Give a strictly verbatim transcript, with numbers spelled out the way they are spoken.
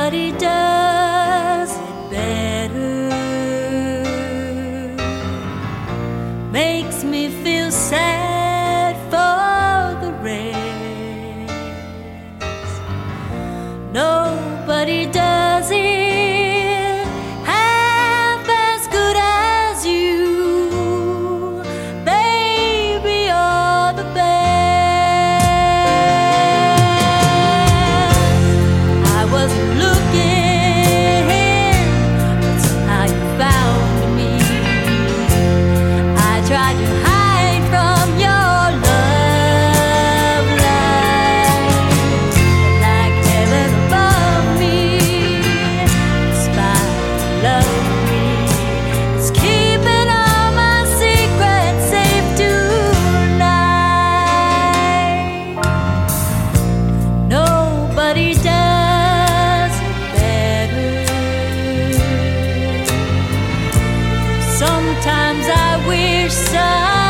Nobody does it better. Makes me feel sad for the rest. Nobody does it half as good as you. Baby, you're the best. I wasn't looking, but somehow you found me. I tried to hide from your love light, like heaven above me. The spy loved me. It's keeping all my secrets safe tonight. Nobody does it better. Sometimes I wish some